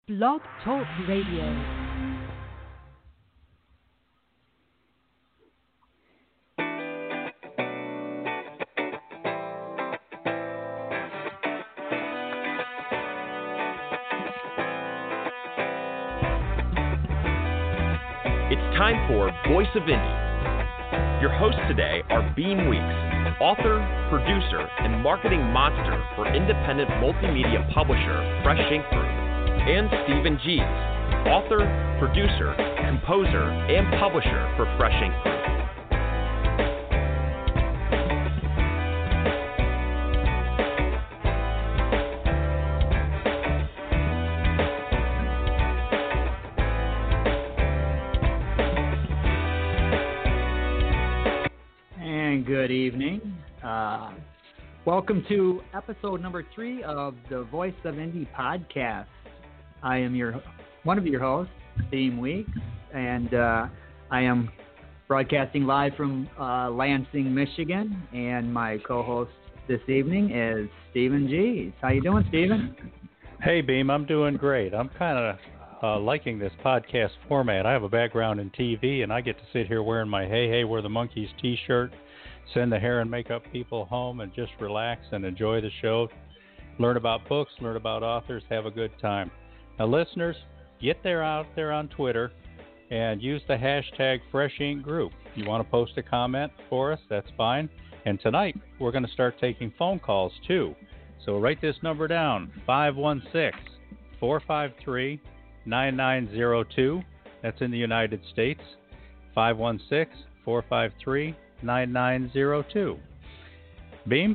Blog Talk Radio. It's time for Voice of Indie. Your hosts today are Beam Weeks, author, producer, and marketing monster for independent multimedia publisher Fresh Ink Group, and Stephen Gies, author, producer, composer, and publisher for Fresh Ink Group. Good evening. Welcome to episode number 3 of the Voice of Indie podcast. I am one of your hosts, Beam Weeks, and I am broadcasting live from Lansing, Michigan. And my co-host this evening is Stephen Gies. How you doing, Stephen? Hey, Beam. I'm doing great. I'm kind of liking this podcast format. I have a background in TV, and I get to sit here wearing my Hey, We're the Monkeys t-shirt, send the hair and makeup people home, and just relax and enjoy the show, learn about books, learn about authors, have a good time. Now, listeners, get out there on Twitter and use the hashtag Fresh Ink Group. If you want to post a comment for us, that's fine. And tonight, we're going to start taking phone calls, too. So write this number down, 516-453-9902. That's in the United States, 516-453-9902. Beam?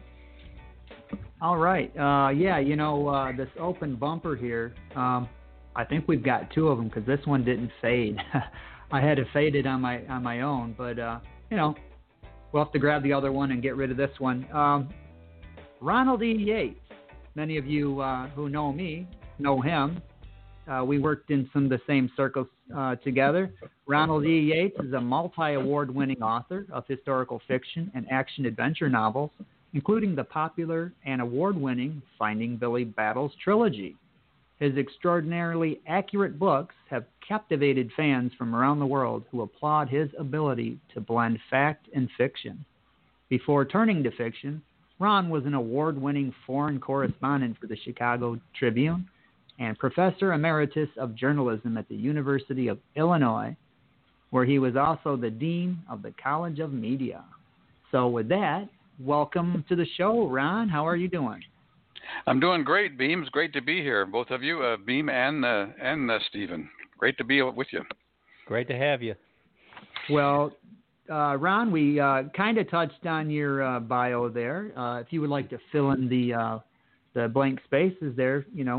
All right. This open bumper here, I think we've got 2 of them because this one didn't fade. I had to fade it on my own, but, we'll have to grab the other one and get rid of this one. Ronald E. Yates. Many of you who know me know him. We worked in some of the same circles together. Ronald E. Yates is a multi-award-winning author of historical fiction and action-adventure novels, including the popular and award-winning Finding Billy Battles trilogy. His extraordinarily accurate books have captivated fans from around the world who applaud his ability to blend fact and fiction. Before turning to fiction, Ron was an award-winning foreign correspondent for the Chicago Tribune and Professor Emeritus of Journalism at the University of Illinois, where he was also the Dean of the College of Media. So with that, welcome to the show, Ron. How are you doing? I'm doing great, Beam. It's great to be here, both of you, Beam and Stephen. Great to be with you. Great to have you. Well, Ron, we kind of touched on your bio there. If you would like to fill in the blank spaces there,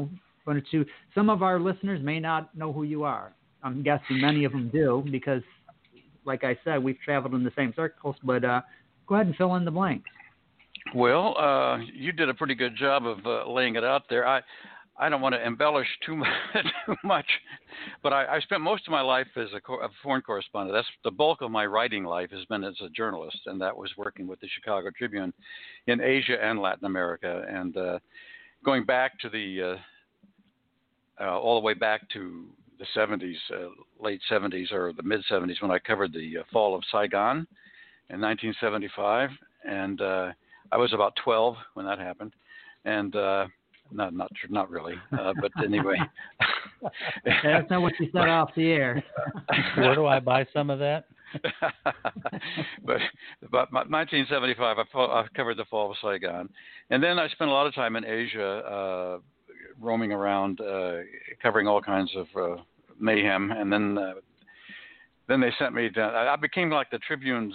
some of our listeners may not know who you are. I'm guessing many of them do because, like I said, we've traveled in the same circles, but go ahead and fill in the blanks. Well, you did a pretty good job of laying it out there. I don't want to embellish too much, but I spent most of my life as a foreign correspondent. That's the bulk of my writing life has been as a journalist, and that was working with the Chicago Tribune in Asia and Latin America, and going back to all the way back to the 70s, late 70s or the mid 70s, when I covered the fall of Saigon in 1975, and I was about 12 when that happened, and not really, but anyway. That's not what you said off the air. Where do I buy some of that? But about 1975, I covered the fall of Saigon, and then I spent a lot of time in Asia. Roaming around, covering all kinds of mayhem, and then they sent me down. I became like the Tribune's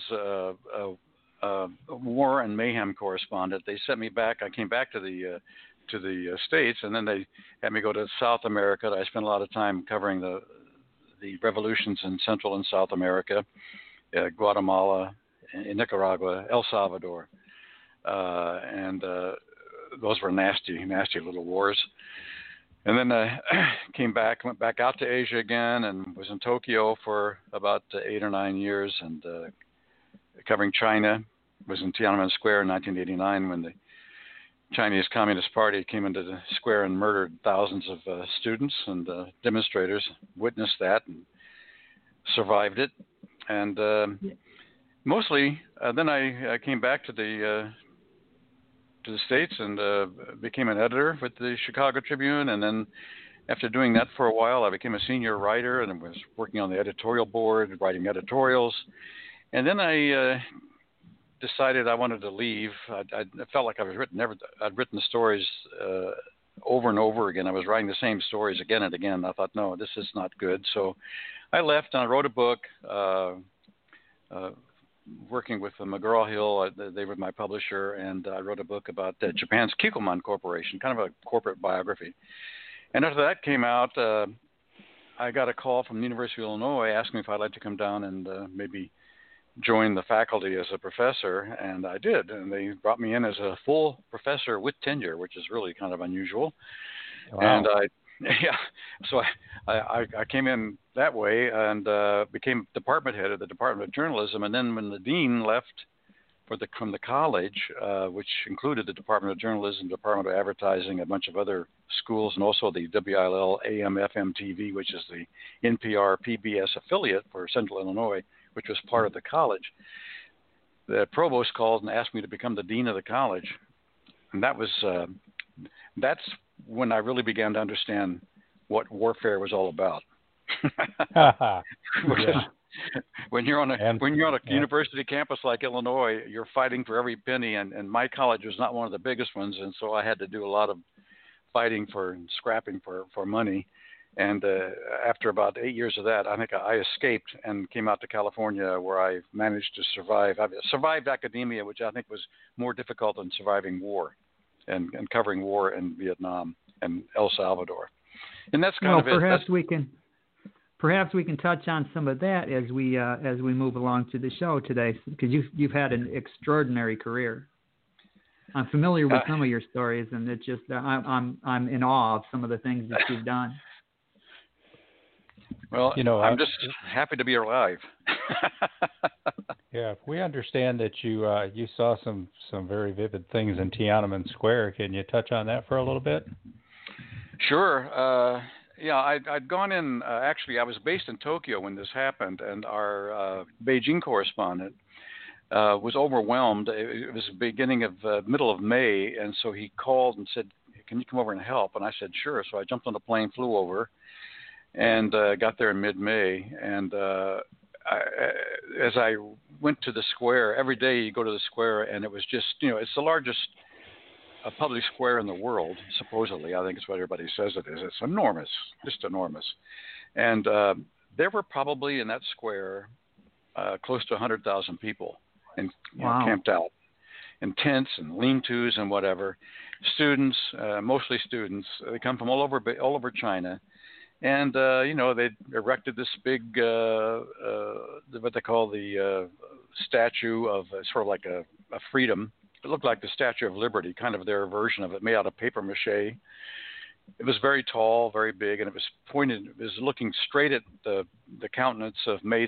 war and mayhem correspondent. They sent me back. I came back to the States, and then they had me go to South America. I spent a lot of time covering the revolutions in Central and South America, Guatemala, in Nicaragua, El Salvador, and those were nasty little wars. And then went back out to Asia again, and was in Tokyo for about 8 or 9 years, and covering China. Was in Tiananmen Square in 1989 when Chinese Communist Party came into the square and murdered thousands of students, and demonstrators witnessed that and survived it. And mostly, then I came back to the States and became an editor with the Chicago Tribune. And then after doing that for a while, I became a senior writer and was working on the editorial board, writing editorials. And then I decided I wanted to leave. I felt like I'd written the stories over and over again. I was writing the same stories again and again. I thought, no, this is not good. So I left and I wrote a book, working with McGraw-Hill. They were my publisher, and I wrote a book about Japan's Kikkoman Corporation, kind of a corporate biography. And after that came out, I got a call from the University of Illinois asking me if I'd like to come down and maybe join the faculty as a professor, and I did. And they brought me in as a full professor with tenure, which is really kind of unusual. Wow. And so I came in that way and became department head of the Department of Journalism. And then when the dean left from the college, which included the Department of Journalism, Department of Advertising, a bunch of other schools, and also the WILL AM FM TV, which is the NPR PBS affiliate for Central Illinois, which was part of the college, the provost called and asked me to become the dean of the college. And that's when I really began to understand what warfare was all about. When you're on a university campus like Illinois, you're fighting for every penny, and my college was not one of the biggest ones, and so I had to do a lot of fighting and scrapping for money. And after about 8 years of that, I think I escaped and came out to California, where I managed to survive. I survived academia, which I think was more difficult than surviving war and covering war in Vietnam and El Salvador. And that's kind of it. Perhaps we can touch on some of that as we move along to the show today, because you've had an extraordinary career. I'm familiar with some of your stories, and it's just I'm in awe of some of the things that you've done. Well, I'm just happy to be alive. Yeah, we understand that you saw some very vivid things in Tiananmen Square. Can you touch on that for a little bit? Sure. I'd gone in. Actually, I was based in Tokyo when this happened, and our Beijing correspondent was overwhelmed. It was the beginning of middle of May, and so he called and said, "Can you come over and help?" And I said, "Sure." So I jumped on a plane, flew over, and got there in mid-May. And as I went to the square, every day you go to the square, and it was just, it's the largest public square in the world, supposedly. I think it's what everybody says it is. It's enormous, just enormous. And there were probably in that square close to 100,000 people, and camped out in tents and lean-tos and whatever. Students, mostly students. They come from all over China. And, they erected this big, what they call the statue of sort of like a freedom. It looked like the Statue of Liberty, kind of their version of it, made out of paper mache. It was very tall, very big, and it was looking straight at the countenance of Mao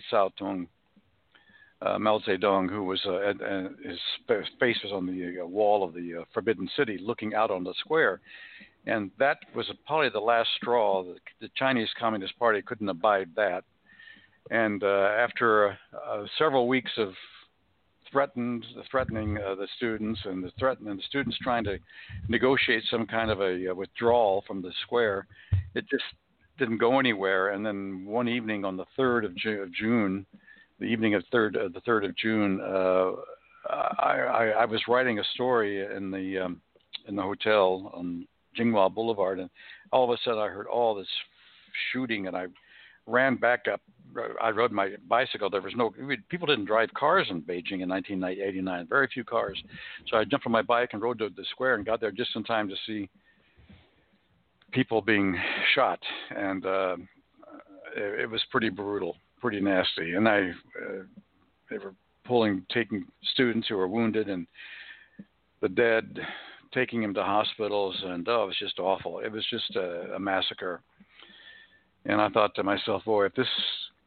Zedong, who was, his face was on the wall of the Forbidden City, looking out on the square. And that was probably the last straw. The Chinese Communist Party couldn't abide that. And after several weeks of threatening the students, and the students trying to negotiate some kind of a withdrawal from the square, it just didn't go anywhere. And then one evening on the 3rd of June, the evening of the 3rd of June, I was writing a story in the hotel on Jinghua Boulevard, and all of a sudden I heard all this shooting, and I ran back up. I rode my bicycle. People didn't drive cars in Beijing in 1989, very few cars. So I jumped on my bike and rode to the square and got there just in time to see people being shot. And it was pretty brutal, pretty nasty. And they were taking students who were wounded and the dead, taking them to hospitals, and it was just awful. It was just a massacre. And I thought to myself, boy, if this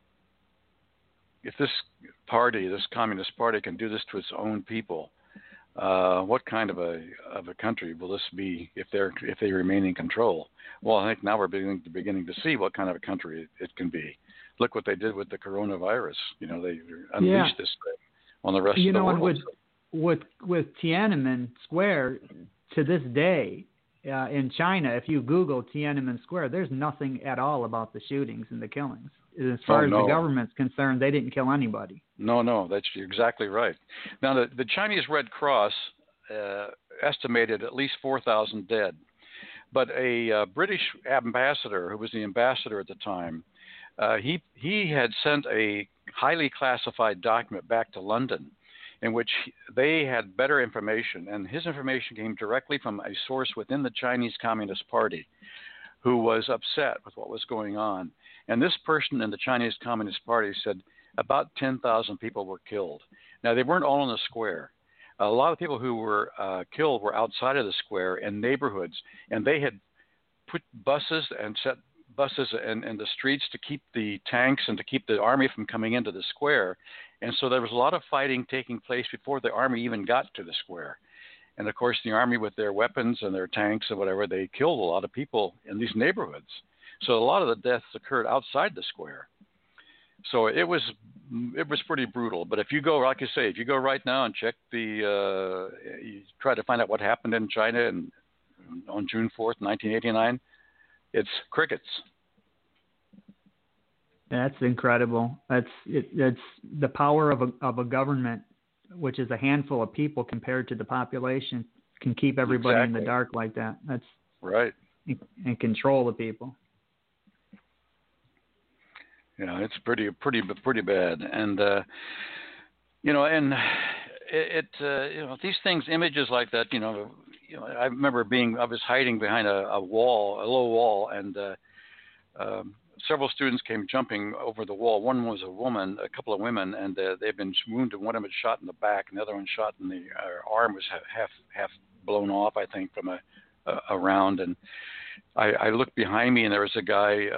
party, this Communist Party, can do this to its own people, what kind of a country will this be if they remain in control? Well, I think now we're beginning to see what kind of a country it can be. Look what they did with the coronavirus. You know, they unleashed this thing on the rest of the world. You know, with Tiananmen Square, to this day, in China, if you Google Tiananmen Square, there's nothing at all about the shootings and the killings. As far as the government's concerned, they didn't kill anybody. No, that's exactly right. Now, the Chinese Red Cross estimated at least 4,000 dead. But a British ambassador, who was the ambassador at the time, he had sent a highly classified document back to London in which they had better information. And his information came directly from a source within the Chinese Communist Party who was upset with what was going on. And this person in the Chinese Communist Party said about 10,000 people were killed. Now, they weren't all in the square. A lot of people who were killed were outside of the square in neighborhoods, and they had put buses and set buses in the streets to keep the tanks and to keep the army from coming into the square. And so there was a lot of fighting taking place before the army even got to the square. And, of course, the army with their weapons and their tanks and whatever, they killed a lot of people in these neighborhoods. So a lot of the deaths occurred outside the square. So it was pretty brutal. But if you go, like I say, if you go right now and check you try to find out what happened in China on June 4th, 1989, it's crickets. That's incredible. That's the power of a government, which is a handful of people compared to the population, can keep everybody in the dark like that. That's right. And control the people. Yeah, it's pretty bad, and these things, images like that, I remember I was hiding behind a wall, a low wall, and several students came jumping over the wall. One was a woman, a couple of women, and they'd been wounded. One of them was shot in the back, and the other one shot in the arm was half blown off, I think, from a round. And I looked behind me, and there was a guy.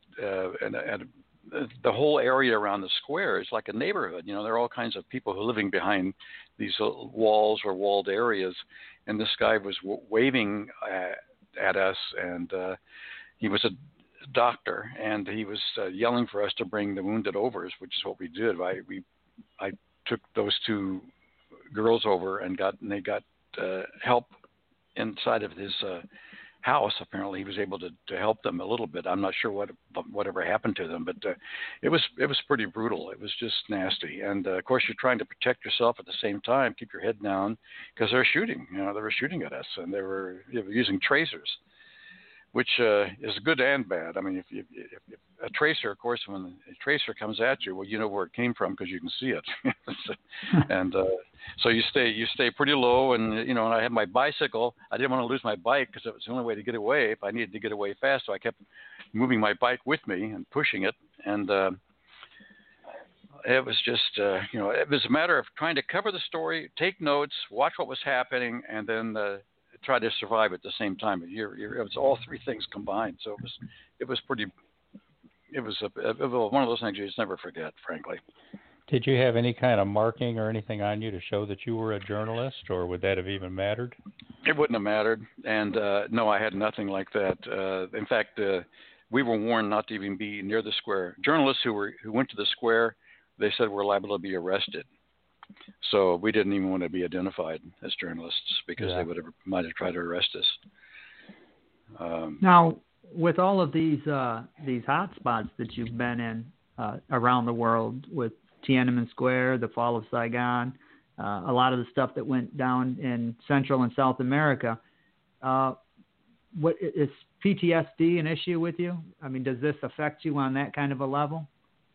The whole area around the square is like a neighborhood. There are all kinds of people who are living behind these walls or walled areas. And this guy was waving at us, and he was a doctor, and he was yelling for us to bring the wounded over, which is what we did. I took those two girls over, and they got help inside of his house. Apparently, he was able to help them a little bit. I'm not sure whatever happened to them, but it was pretty brutal. It was just nasty. And of course, you're trying to protect yourself at the same time, keep your head down, because they're shooting. They were shooting at us, and they were using tracers, which is good and bad. I mean, if a tracer, of course, when a tracer comes at you, well, you know where it came from because you can see it. And so you stay pretty low. And, and I had my bicycle. I didn't want to lose my bike because it was the only way to get away if I needed to get away fast. So I kept moving my bike with me and pushing it. And it was just, it was a matter of trying to cover the story, take notes, watch what was happening, and then try to survive at the same time. It was all three things combined. So it was one of those things you just never forget, frankly. Did you have any kind of marking or anything on you to show that you were a journalist, or would that have even mattered? It wouldn't have mattered. And no, I had nothing like that. In fact, we were warned not to even be near the square. Journalists who went to the square, they said we're liable to be arrested. So we didn't even want to be identified as journalists because they might have tried to arrest us. Now, with all of these hot spots that you've been in around the world, with Tiananmen Square, the fall of Saigon, a lot of the stuff that went down in Central and South America, what is PTSD an issue with you? I mean, does this affect you on that kind of a level?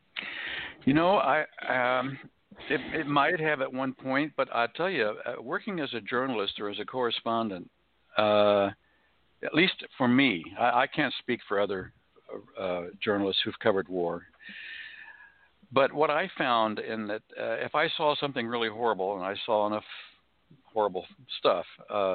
It might have at one point, but I tell you, working as a journalist or as a correspondent, at least for me, I can't speak for other journalists who've covered war. But what I found in that, if I saw something really horrible, and I saw enough horrible stuff,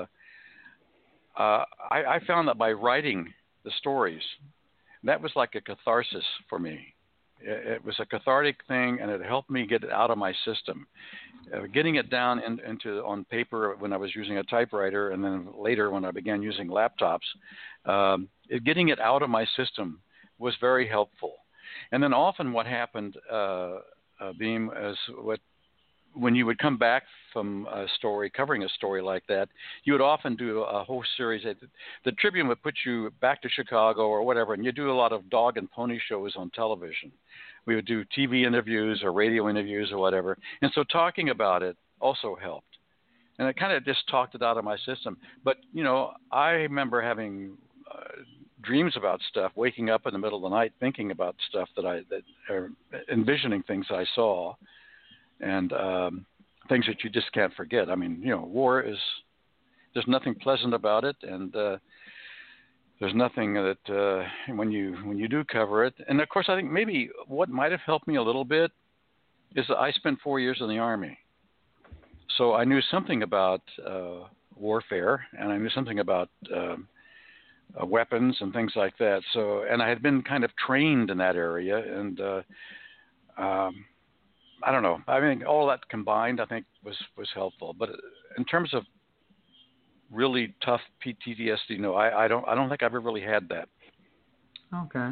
I found that by writing the stories, that was like a catharsis for me. It was a cathartic thing, and it helped me get it out of my system. Getting it down into on paper when I was using a typewriter, and then later when I began using laptops, getting it out of my system was very helpful. And then often what happened, Beam, is when you would come back from a story, covering a story like that, you would often do a whole series. The Tribune would put you back to Chicago or whatever, and you do a lot of dog and pony shows on television. We would do TV interviews or radio interviews or whatever. And so talking about it also helped. And it kind of just talked it out of my system. But, I remember having dreams about stuff, waking up in the middle of the night thinking about stuff or envisioning things I saw. And things that you just can't forget. I mean, war there's nothing pleasant about it, and there's nothing that when you do cover it. And of course, I think maybe what might have helped me a little bit is that I spent 4 years in the Army, so I knew something about warfare, and I knew something about weapons and things like that. So, and I had been kind of trained in that area, and I don't know. I mean, all that combined, I think, was helpful. But in terms of really tough PTSD, no, I don't think I've ever really had that. Okay.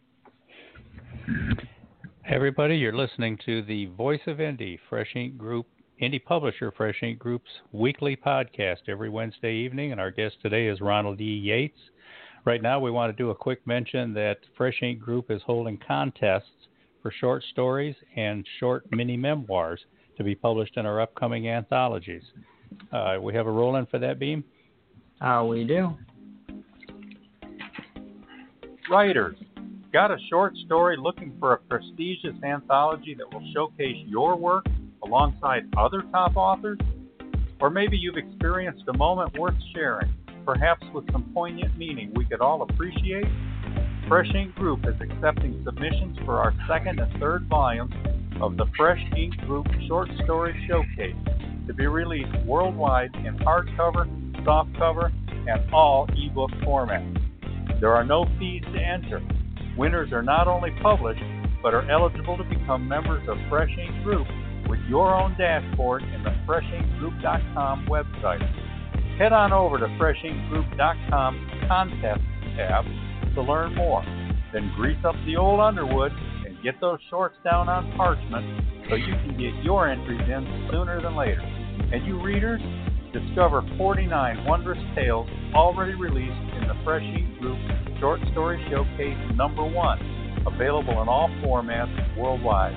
Everybody, you're listening to the Voice of Indie, Fresh Ink Group, indie publisher Fresh Ink Group's weekly podcast every Wednesday evening, and our guest today is Ronald E. Yates. Right now, we want to do a quick mention that Fresh Ink Group is holding contests for short stories and short mini memoirs to be published in our upcoming anthologies. We have a roll-in for that, Beam? We do. Writers, got a short story looking for a prestigious anthology that will showcase your work alongside other top authors? Or maybe you've experienced a moment worth sharing, perhaps with some poignant meaning we could all appreciate? Fresh Ink Group is accepting submissions for our second and third volumes of the Fresh Ink Group Short Story Showcase to be released worldwide in hardcover, softcover, and all ebook formats. There are no fees to enter. Winners are not only published, but are eligible to become members of Fresh Ink Group with your own dashboard in the FreshInkGroup.com website. Head on over to FreshInkGroup.com's Contest tab to learn more. Then grease up the old Underwood and get those shorts down on parchment so you can get your entries in sooner than later. And you readers, discover 49 wondrous tales already released in the Fresh Ink Group Short Story Showcase #1, available in all formats worldwide.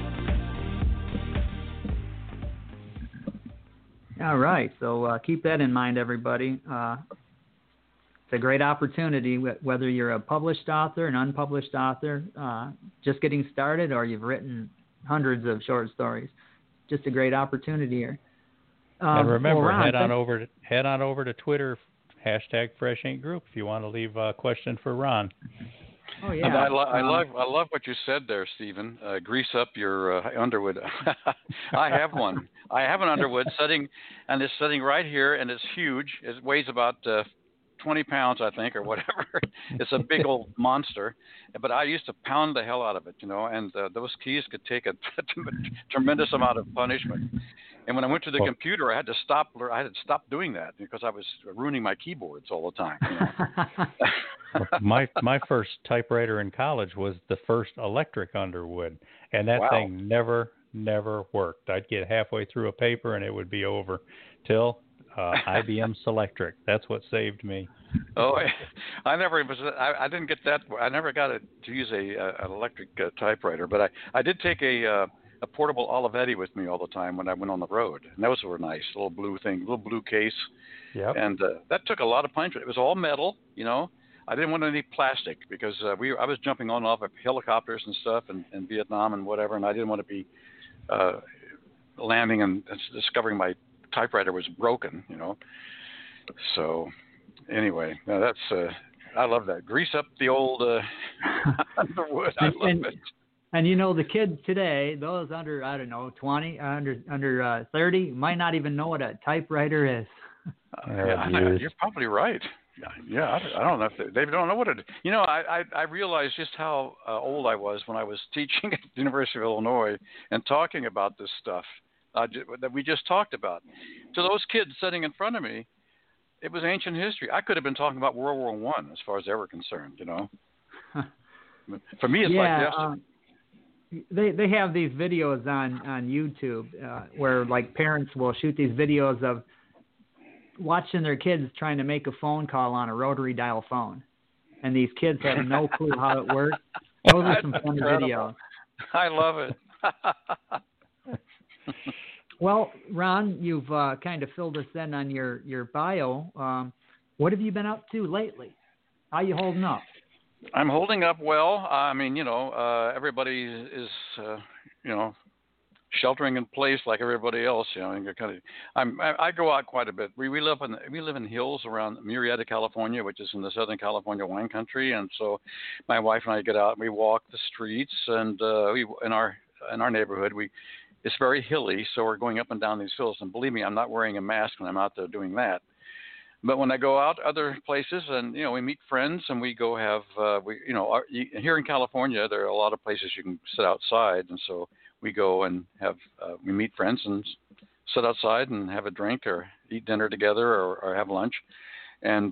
All right, so keep that in mind, everybody. It's a great opportunity, whether you're a published author, an unpublished author, just getting started, or you've written hundreds of short stories. Just a great opportunity here. And remember, Ron, head on over to Twitter, #Fresh Ink Group, if you want to leave a question for Ron. Oh yeah, I love what you said there, Stephen. Grease up your Underwood. I have one. I have an Underwood sitting, and it's sitting right here, and it's huge. It weighs about 20 pounds, I think, or whatever. It's a big old monster. But I used to pound the hell out of it, and those keys could take a tremendous amount of punishment. And when I went to the computer, I had to stop doing that because I was ruining my keyboards all the time. My first typewriter in college was the first electric Underwood, and that thing never worked. I'd get halfway through a paper and it would be over till IBM Selectric. That's what saved me. Oh, I didn't get that. I never got to use an electric typewriter, but I did take a portable Olivetti with me all the time when I went on the road, and those were nice. Little blue case. Yep. And that took a lot of punishment. It was all metal, I didn't want any plastic because I was jumping on and off of helicopters and stuff in Vietnam and whatever, and I didn't want to be landing and discovering my typewriter was broken, So anyway, now that's I love that. Grease up the old Underwood. I love it. And the kids today, those under 20, under 30, might not even know what a typewriter is. You're probably right. Yeah, I don't know if they don't know what it. You know, I realized just how old I was when I was teaching at the University of Illinois and talking about this stuff that we just talked about. To those kids sitting in front of me, it was ancient history. I could have been talking about World War I as far as they were concerned. You know, for me, it's like yesterday. They have these videos on YouTube where like parents will shoot these videos of watching their kids trying to make a phone call on a rotary dial phone, and these kids have no clue how it works. Those are some fun videos. I love it. Well, Ron, you've kind of filled us in on your bio. What have you been up to lately? How you holding up? I'm holding up well. I mean, you know, everybody is, you know, sheltering in place like everybody else. You know, I go out quite a bit. We live in hills around Murrieta, California, which is in the Southern California wine country, and so my wife and I get out and we walk the streets, and we in our neighborhood it's very hilly, so we're going up and down these hills. And believe me, I'm not wearing a mask when I'm out there doing that. But when I go out other places, and you know, we meet friends, and we go have, here in California, there are a lot of places you can sit outside, and so we go and have, we meet friends and sit outside and have a drink or eat dinner together or have lunch. And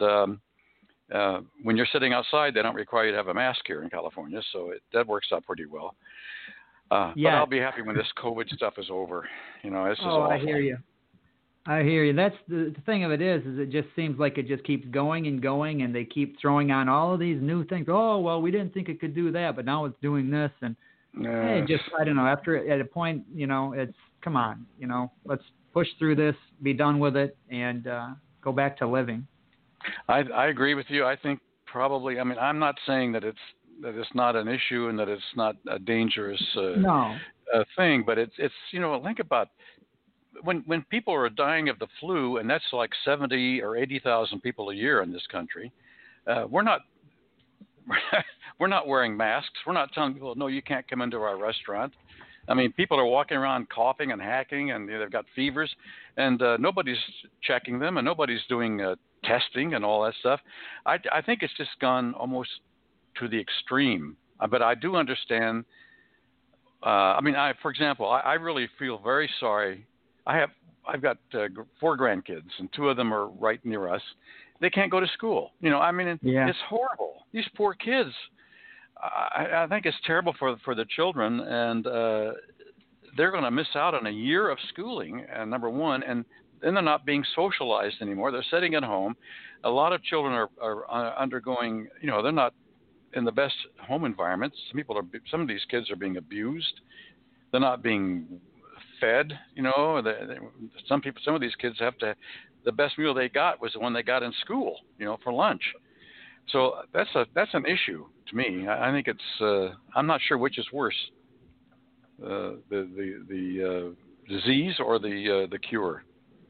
when you're sitting outside, they don't require you to have a mask here in California, so that works out pretty well. But I'll be happy when this COVID stuff is over. You know, this is awful. I hear you. That's the thing of it is it just seems like it just keeps going and going, and they keep throwing on all of these new things. Oh, well, we didn't think it could do that, but now it's doing this. And hey, I don't know. At a point, you know, it's come on, you know, let's push through this, be done with it, and go back to living. I agree with you. I think probably. I mean, I'm not saying that it's not an issue and that it's not a dangerous thing, but it's you know, think about when people are dying of the flu, and that's like 70 or 80,000 people a year in this country. We're not wearing masks. We're not telling people, no, you can't come into our restaurant. I mean, people are walking around coughing and hacking, and they've got fevers, and nobody's checking them, and nobody's doing testing and all that stuff. I think it's just gone almost to the extreme. But I do understand. For example, I really feel very sorry. I've got 4 grandkids, and 2 of them are right near us. They can't go to school. You know, I mean, it's horrible. These poor kids. I think it's terrible for the children, and they're going to miss out on a year of schooling, number one, and then they're not being socialized anymore. They're sitting at home. A lot of children are undergoing, you know, they're not in the best home environments. Some of these kids are being abused. They're not being fed, you know. Some of these kids the best meal they got was the one they got in school, you know, for lunch. So that's an issue to me. I think it's I'm not sure which is worse, the disease or the cure.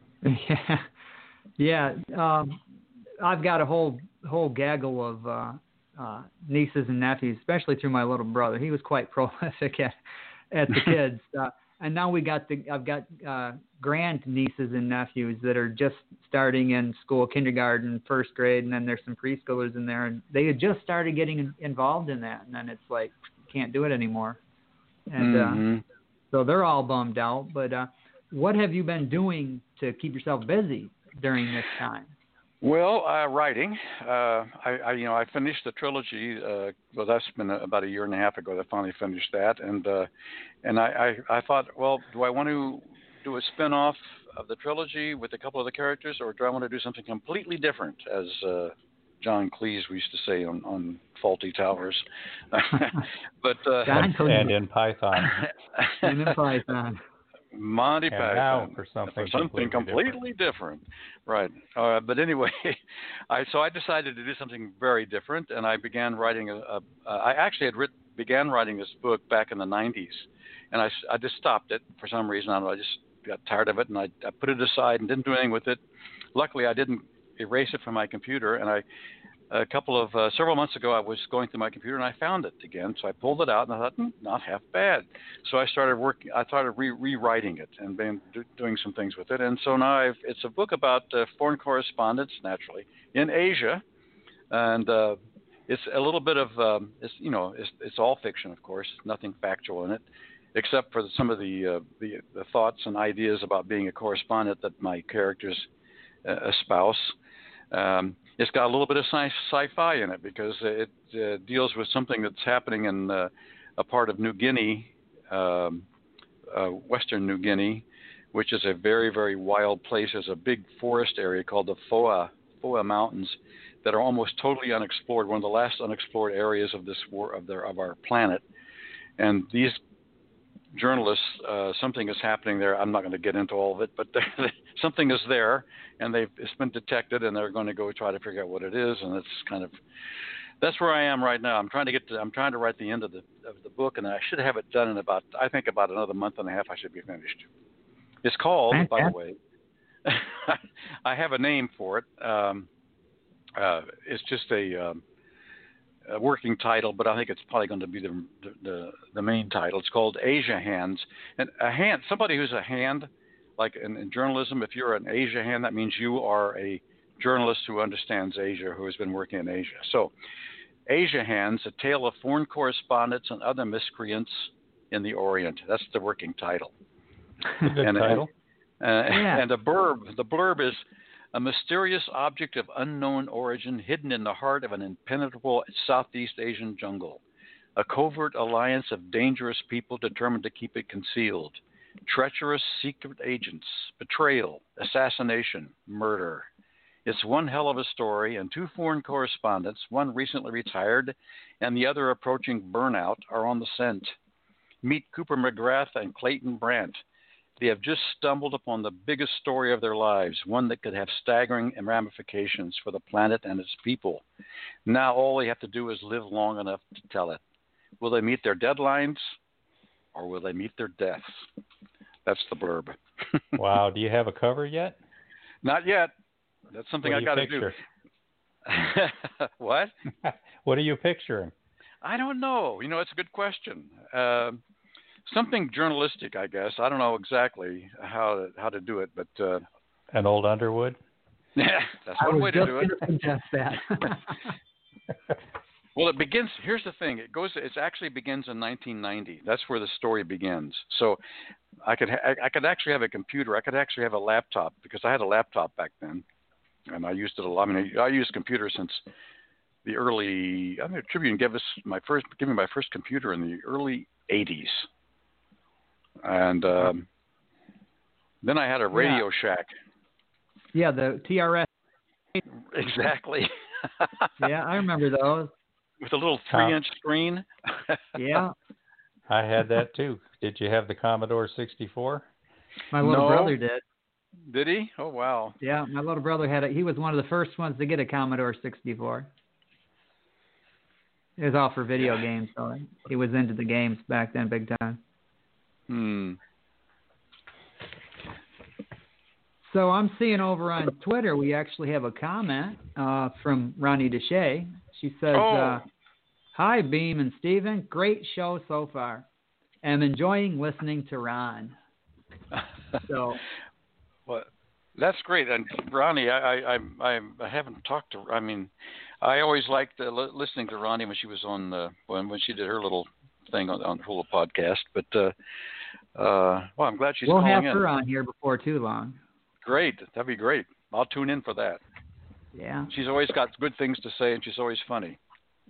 Yeah. I've got a whole gaggle of nieces and nephews, especially through my little brother. He was quite prolific at the kids. And now I've got grand nieces and nephews that are just starting in school, kindergarten, first grade, and then there's some preschoolers in there, and they had just started getting involved in that, and then it's like can't do it anymore, and so they're all bummed out. But what have you been doing to keep yourself busy during this time? Well, writing. I finished the trilogy. Well, that's been about a year and a half ago that I finally finished that, and I thought, well, do I want to do a spin-off of the trilogy with a couple of the characters, or do I want to do something completely different, as John Cleese used to say on Faulty Towers? But and in Python. And in Python. Monty Python. Now for something completely different. Right. But anyway, I decided to do something very different, and I began writing I actually began writing this book back in the 90s, and I just stopped it for some reason. I don't know, I just got tired of it, and I put it aside and didn't do anything with it. Luckily, I didn't erase it from my computer, and several months ago, I was going through my computer and I found it again. So I pulled it out and I thought, not half bad. So I started rewriting it and been doing some things with it. And so now it's a book about foreign correspondence, naturally, in Asia. And it's a little bit of, it's all fiction, of course, nothing factual in it, except for some of the thoughts and ideas about being a correspondent that my characters espouse. It's got a little bit of sci-fi in it because it deals with something that's happening in a part of New Guinea, western New Guinea, which is a very, very wild place. There's a big forest area called the Foa Mountains that are almost totally unexplored, one of the last unexplored areas of of our planet. And these journalists, something is happening there. I'm not going to get into all of it, but something is there, and it's been detected, and they're going to go try to figure out what it is. And that's where I am right now. I'm trying to write the end of the book, and I should have it done in about another month and a half. I should be finished. It's called, by the way, I have a name for it. It's just a working title, but I think it's probably going to be the main title. It's called Asia Hands. And a hand, somebody who's a hand, like in journalism, if you're an Asia hand, that means you are a journalist who understands Asia, who has been working in Asia. So Asia Hands, a tale of foreign correspondents and other miscreants in the Orient. That's the working title. Good title. And the blurb is, a mysterious object of unknown origin hidden in the heart of an impenetrable Southeast Asian jungle. A covert alliance of dangerous people determined to keep it concealed. Treacherous secret agents, betrayal, assassination, murder. It's one hell of a story, and two foreign correspondents, one recently retired and the other approaching burnout, are on the scent. Meet Cooper McGrath and Clayton Brandt. They have just stumbled upon the biggest story of their lives, one that could have staggering ramifications for the planet and its people. Now all they have to do is live long enough to tell it. Will they meet their deadlines, or will they meet their deaths? That's the blurb. Wow. Do you have a cover yet? Not yet. That's something I got to do. What? What are you picturing? I don't know. It's a good question. Something journalistic, I guess. I don't know exactly how to do it, but an old Underwood. Yeah, that's one way to do it. Suggest that. Well, it begins. Here's the thing. It actually begins in 1990. That's where the story begins. So, I could actually have a computer. I could actually have a laptop because I had a laptop back then, and I used it a lot. I mean, I used computers since the early. I mean, Tribune gave me my first computer in the early 80s. And then I had a Radio Shack. Yeah, the TRS. Exactly. Yeah, I remember those. With a little 3-inch screen. Yeah. I had that too. Did you have the Commodore 64? My little brother did. Did he? Oh, wow. Yeah, my little brother had it. He was one of the first ones to get a Commodore 64. It was all for video games, so he was into the games back then big time. So I'm seeing over on Twitter we actually have a comment from Ronnie Deshay. She says, "Hi, Beam and Steven. Great show so far. I'm enjoying listening to Ron." So, well, that's great. And Ronnie, I haven't talked to. I mean, I always liked listening to Ronnie when she was on when she did her little thing on Hula podcast, but well, I'm glad she's calling in. We'll have her on here before too long. Great, that'd be great. I'll tune in for that. Yeah, she's always got good things to say, and she's always funny.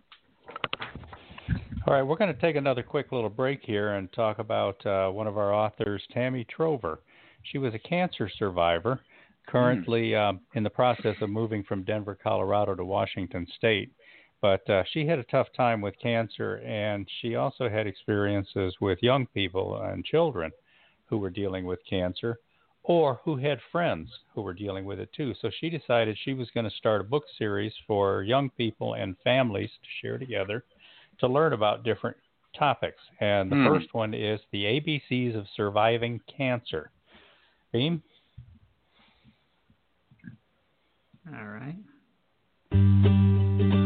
All right, we're going to take another quick little break here and talk about one of our authors, Tammy Trover. She was a cancer survivor, currently in the process of moving from Denver, Colorado to Washington State. But she had a tough time with cancer, and she also had experiences with young people and children who were dealing with cancer or who had friends who were dealing with it too. So she decided she was going to start a book series for young people and families to share together to learn about different topics. And the first one is The ABCs of Surviving Cancer. Beam? All right.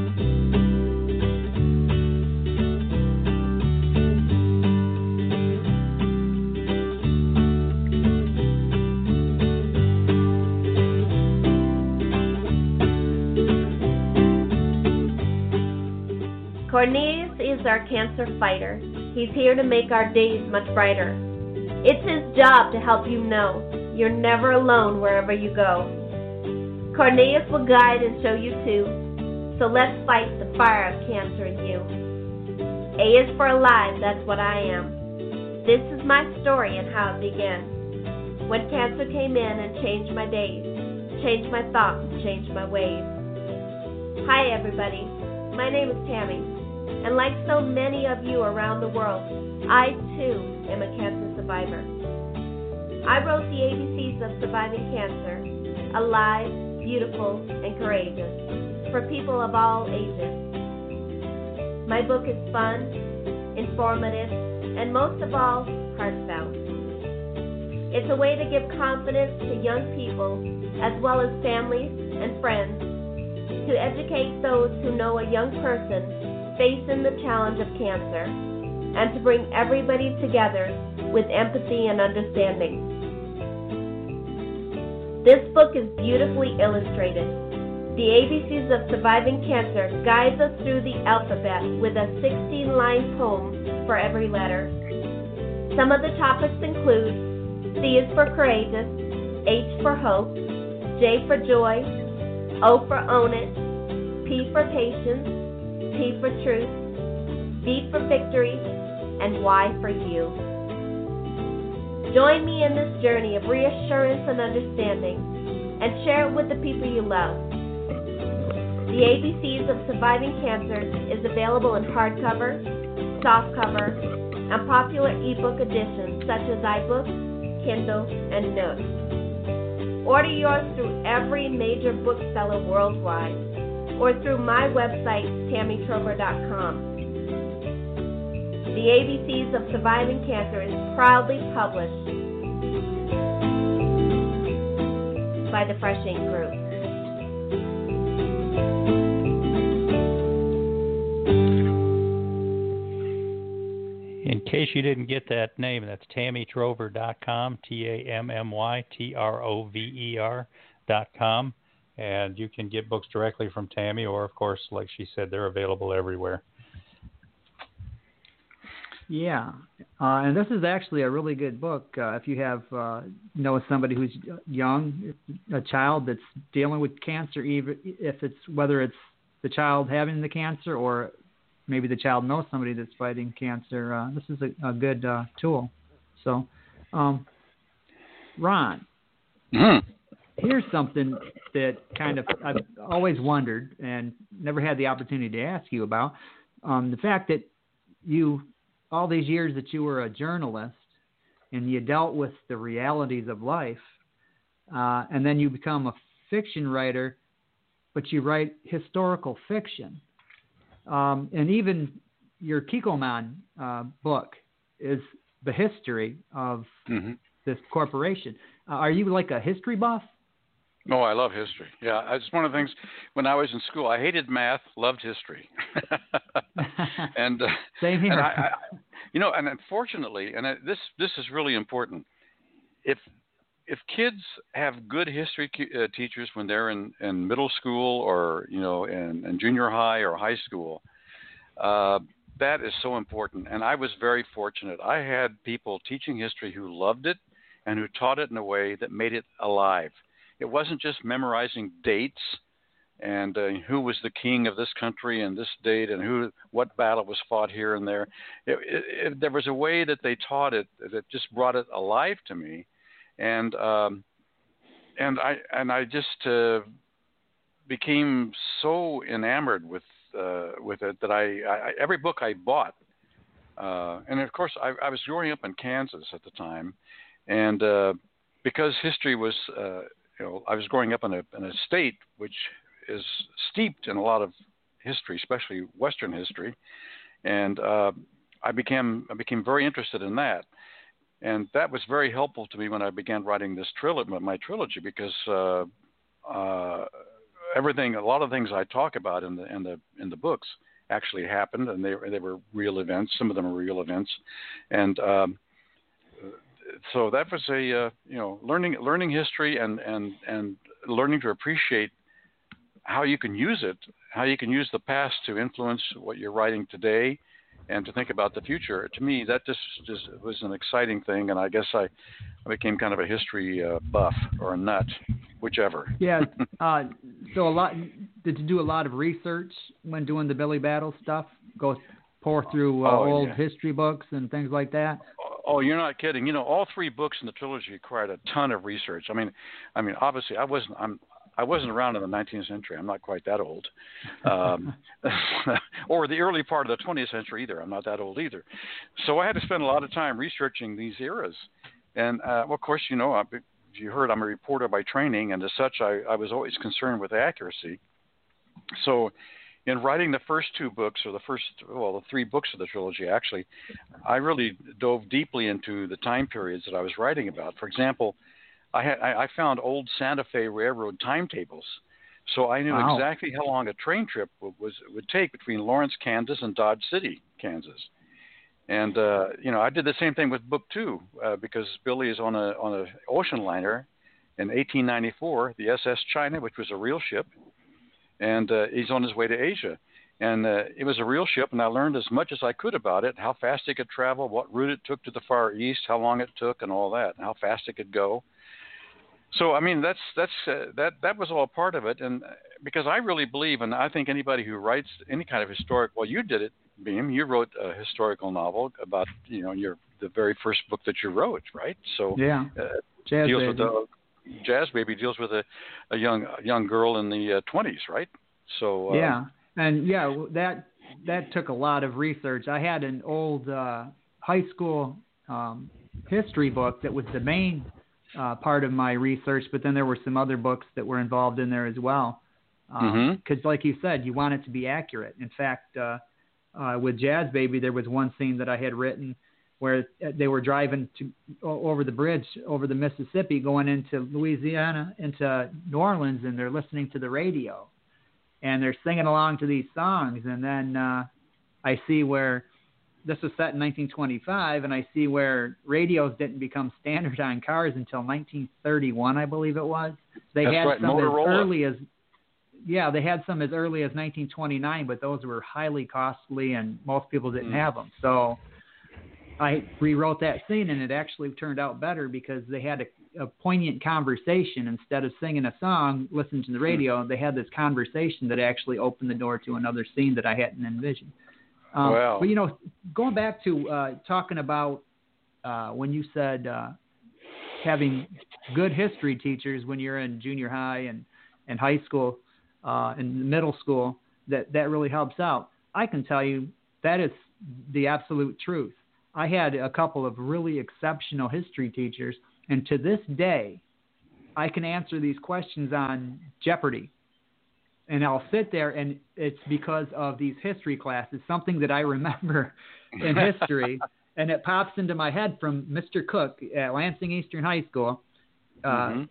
Cornelius is our cancer fighter. He's here to make our days much brighter. It's his job to help you know you're never alone wherever you go. Cornelius will guide and show you too. So let's fight the fire of cancer in you. A is for alive, that's what I am. This is my story and how it began. When cancer came in and changed my days, changed my thoughts, and changed my ways. Hi everybody, my name is Tammy, and like so many of you around the world, I too am a cancer survivor. I wrote the ABCs of surviving cancer, alive, beautiful, and courageous, for people of all ages. My book is fun, informative, and most of all, heartfelt. It's a way to give confidence to young people, as well as families and friends, to educate those who know a young person facing the challenge of cancer, and to bring everybody together with empathy and understanding. This book is beautifully illustrated. The ABCs of Surviving Cancer guides us through the alphabet with a 16-line poem for every letter. Some of the topics include C is for courageous, H for hope, J for joy, O for own it, P for patience, T for truth, V for victory, and Y for you. Join me in this journey of reassurance and understanding, and share it with the people you love. The ABCs of Surviving Cancer is available in hardcover, softcover, and popular ebook editions such as iBooks, Kindle, and Nook. Order yours through every major bookseller worldwide or through my website, TammyTrover.com. The ABCs of Surviving Cancer is proudly published by the Fresh Ink Group. In case you didn't get that name, that's TammyTrover.com, TammyTrover.com, and you can get books directly from Tammy, or of course, like she said, they're available everywhere. Yeah, and this is actually a really good book. If you have know somebody who's young, a child that's dealing with cancer, even if it's whether it's the child having the cancer or maybe the child knows somebody that's fighting cancer, this is a good tool. So, Ron, here's something that kind of I've always wondered and never had the opportunity to ask you about. The fact that you, all these years that you were a journalist and you dealt with the realities of life, and then you become a fiction writer, but you write historical fiction. And even your Kikkoman book is the history of this corporation. Are you like a history buff? Oh, I love history. Yeah, it's one of the things. When I was in school, I hated math, loved history. And same here. And and unfortunately, this is really important. If kids have good history teachers when they're in middle school or in junior high or high school, that is so important. And I was very fortunate. I had people teaching history who loved it and who taught it in a way that made it alive. It wasn't just memorizing dates and who was the king of this country and this date and what battle was fought here and there. There was a way that they taught it that just brought it alive to me, and I just became so enamored with it that I every book I bought, and of course I was growing up in Kansas at the time, and because history was I was growing up in a state which is steeped in a lot of history, especially Western history, and I became very interested in that, and that was very helpful to me when I began writing this my trilogy, because a lot of things I talk about in the books actually happened, and they were real events. Some of them are real events, and so that was a learning history and learning to appreciate how you can use it, how you can use the past to influence what you're writing today, and to think about the future. To me, that just was an exciting thing, and I guess I became kind of a history buff or a nut, whichever. Yeah. So did you do a lot of research when doing the Billy Battle stuff? Go pour through old history books and things like that? Oh, you're not kidding. You know, all 3 books in the trilogy required a ton of research. I mean, obviously, I wasn't around in the 19th century. I'm not quite that old, or the early part of the 20th century either. I'm not that old either. So I had to spend a lot of time researching these eras. And well, of course, you know, you heard I'm a reporter by training, and as such, I was always concerned with accuracy. So in writing the first 2 books, or the 3 books of the trilogy, actually, I really dove deeply into the time periods that I was writing about. For example, I found old Santa Fe Railroad timetables, so I knew exactly how long a train trip would take between Lawrence, Kansas, and Dodge City, Kansas. And you know, I did the same thing with book 2 because Billy is on a ocean liner in 1894, the SS China, which was a real ship, and he's on his way to Asia. And it was a real ship, and I learned as much as I could about it, how fast it could travel, what route it took to the Far East, how long it took, and all that, and how fast it could go. So, I mean, that was all part of it, and because I really believe, and I think anybody who writes any kind of historic, well, you did it, Beam. You wrote a historical novel about, you know, the very first book that you wrote, right? So, yeah, Jazz deals Baby. with Jazz Baby deals with a young girl in the 20s, right? So yeah, and that took a lot of research. I had an old high school history book that was the main part of my research, but then there were some other books that were involved in there as well. Because, like you said, you want it to be accurate. In fact, with Jazz Baby, there was one scene that I had written where they were driving over the bridge over the Mississippi, going into Louisiana, into New Orleans, and they're listening to the radio, and they're singing along to these songs. And then I see where this was set in 1925, and I see where radios didn't become standard on cars until 1931, I believe it was. They That's had right, some Motorola. as early as they had some as early as 1929, but those were highly costly, and most people didn't have them. So I rewrote that scene, and it actually turned out better because they had a poignant conversation. Instead of singing a song, listening to the radio, they had this conversation that actually opened the door to another scene that I hadn't envisioned. Wow. But, you know, going back to talking about when you said having good history teachers when you're in junior high and high school and middle school, that really helps out. I can tell you that is the absolute truth. I had a couple of really exceptional history teachers, and to this day, I can answer these questions on Jeopardy. And I'll sit there, and it's because of these history classes, something that I remember in history, and it pops into my head from Mr. Cook at Lansing Eastern High School on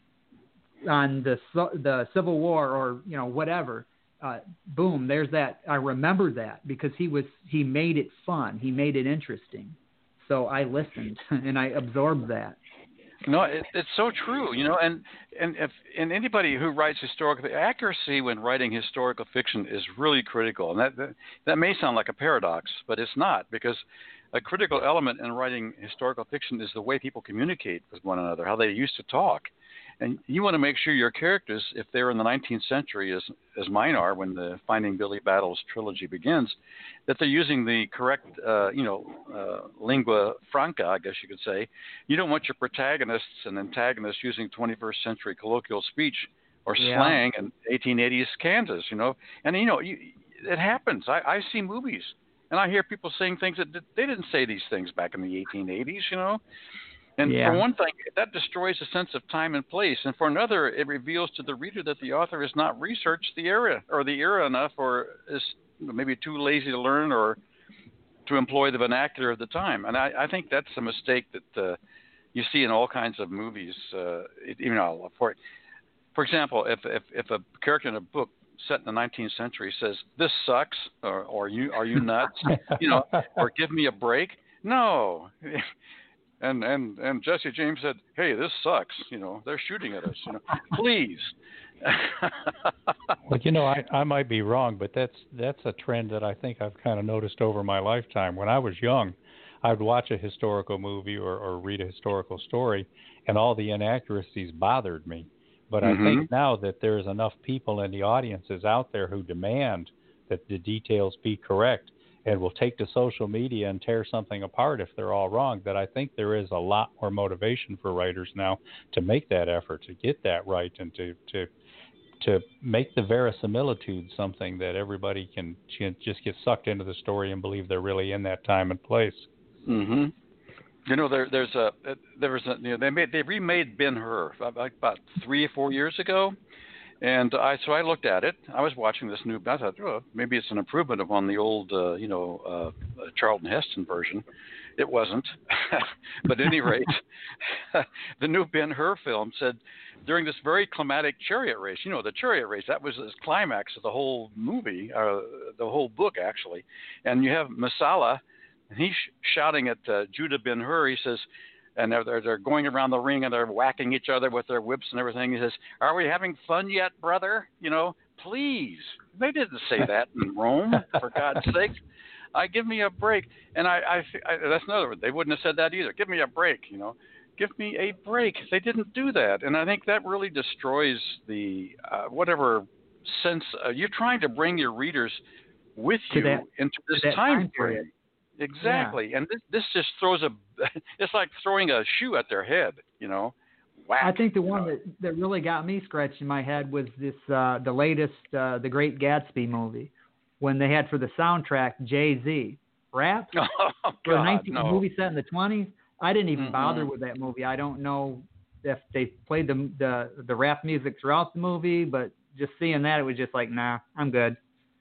the Civil War, or, you know, whatever. Boom, there's that. I remember that because he made it fun. He made it interesting. So I listened and I absorbed that. No, it's so true, you know, and anybody who writes historical accuracy when writing historical fiction is really critical, and that may sound like a paradox, but it's not, because a critical element in writing historical fiction is the way people communicate with one another, how they used to talk. And you want to make sure your characters, if they're in the 19th century, as mine are when the Finding Billy Battles trilogy begins, that they're using the correct, lingua franca, I guess you could say. You don't want your protagonists and antagonists using 21st century colloquial speech or slang in 1880s Kansas, you know. And, you know, it happens. I see movies, and I hear people saying things that they didn't say these things back in the 1880s, you know. And for one thing, that destroys a sense of time and place. And for another, it reveals to the reader that the author has not researched the era enough, or is maybe too lazy to learn or to employ the vernacular of the time. And I think that's a mistake that you see in all kinds of movies. For example, if a character in a book set in the 19th century says, "This sucks," or are you nuts? You know, or "Give me a break." No. And Jesse James said, "Hey, this sucks. You know, they're shooting at us. You know, please, Well, you know, I might be wrong, but that's a trend that I think I've kind of noticed over my lifetime. When I was young, I'd watch a historical movie or read a historical story, and all the inaccuracies bothered me. But I think now that there's enough people in the audiences out there who demand that the details be correct and will take to social media and tear something apart if they're all wrong, that I think there is a lot more motivation for writers now to make that effort, to get that right, and to make the verisimilitude something that everybody can just get sucked into the story and believe they're really in that time and place. Mm-hmm. You know, they remade Ben-Hur about 3 or 4 years ago, and so I looked at it. I was watching this new. I thought, oh, maybe it's an improvement upon the old, Charlton Heston version. It wasn't, but at any rate, the new Ben-Hur film said during this very climatic chariot race. You know, the chariot race, that was the climax of the whole movie, the whole book actually, and you have Messala. And he's shouting at Judah Ben-Hur. He says, and they're going around the ring and they're whacking each other with their whips and everything. He says, "Are we having fun yet, brother? You know, please." They didn't say that in Rome, for God's sake. Give me a break. And I that's another word. They wouldn't have said that either. Give me a break. You know, give me a break. They didn't do that, and I think that really destroys the whatever sense you're trying to bring your readers with you into this time period. Exactly, yeah. And this just throws it's like throwing a shoe at their head, you know. Whack. I think the one that really got me scratching my head was this the latest The Great Gatsby movie, when they had for the soundtrack Jay-Z rap for a movie set in the 20s. I didn't even bother with that movie. I don't know if they played the rap music throughout the movie, but just seeing that, it was just like, nah, I'm good.